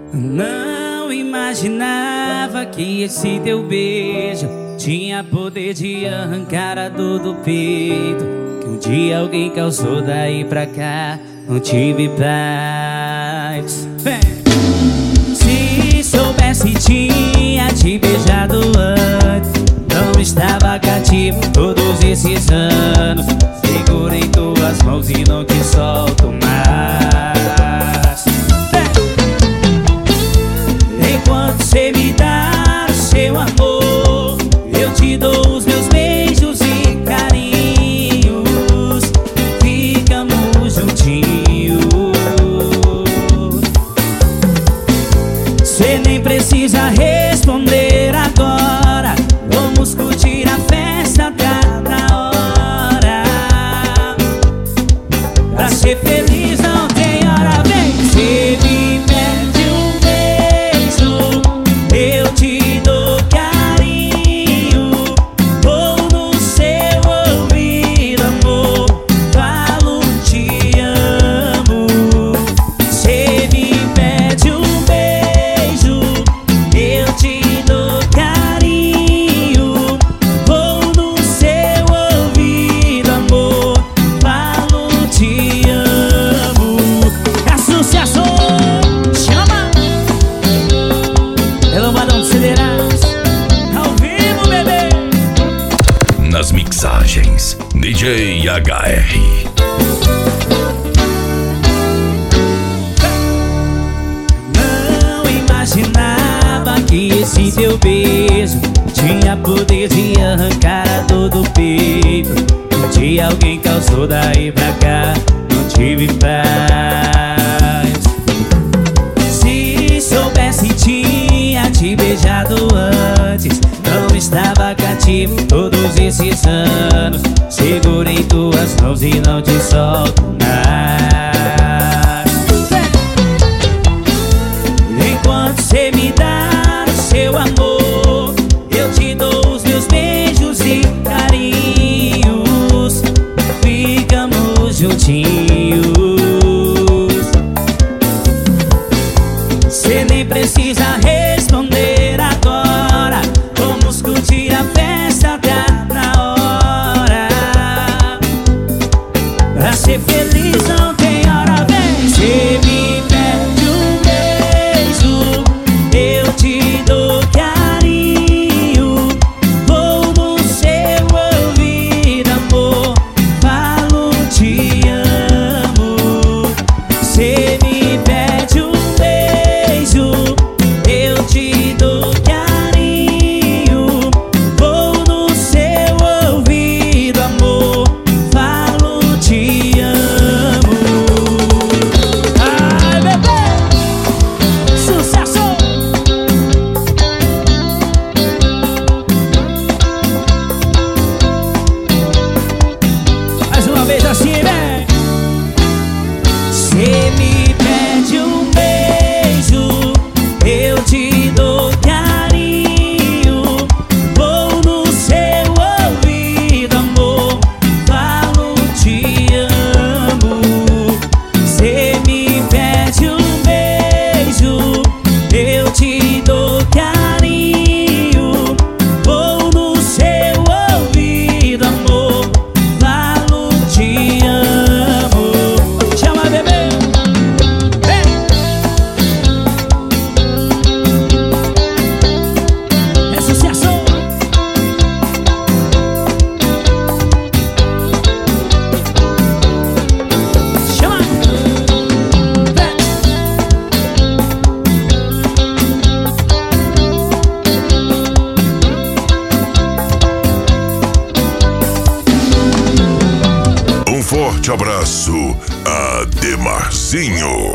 Não imaginava que esse teu beijo tinha poder de arrancar a dor do peito. Que um dia alguém causou, daí pra cá não tive paz. Se soubesse tinha te beijado antes, não estava cativo todos esses anos. Segurei tuas mãos e não te solto mais. Enquanto cê me dá o seu amor, eu te dou os meus beijos e carinhos. Ficamos juntinhos. Cê nem precisa responder agora. Vamos curtir a festa, tá na hora. Pra ser feliz não tem hora, vem. Cê me pede um beijo, eu te dou carinho. Vou no seu ouvido, amor, falo te amo. Cê me pede um beijo, eu te dou carinho. Vou no seu ouvido, amor, falo te amo. É sucesso! Chama! Pelo Barão de Cederas, ao vivo, bebê! Nas mixagens, DJ HR. Não imaginava que esse teu beijo tinha poder de arrancar a dor do peito. Um dia alguém causou, daí pra cá não tive paz. Se soubesse tinha te beijado antes, não estava cativo todos esses anos. Segurei tuas mãos e não te solto mais. Enquanto cê me dá o seu amor, eu te dou os meus beijos e carinhos. Ficamos juntinhos. Cê nem precisa responder agora. Vamos curtir a festa, tá na hora. Pra ser feliz não tem hora, vem. Cê me pede um beijo, eu te dou carinho. Vou no seu ouvido, amor, falo te amo. Cê me pede um beijo, eu te dou carinho. Vou no seu ouvido, amor, falo te amo. Ai, bebê! Sucesso! Mais uma vez assim, vem! Cê me pede um beijo, eu te dou carinho. Vou no seu ouvido, amor, falo te amo. Cê me pede um beijo, eu te dou carinho. Vou no seu ouvido, amor, falo te amo. Chama, bebê! Vem! É sucesso! Chama! Vem! Um forte abraço, Ademarzinho.